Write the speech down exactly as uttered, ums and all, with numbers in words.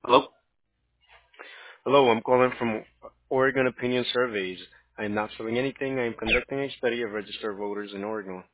Hello? Hello, I'm calling from Oregon Opinion Surveys. I am not selling anything. I am conducting a study of registered voters in Oregon.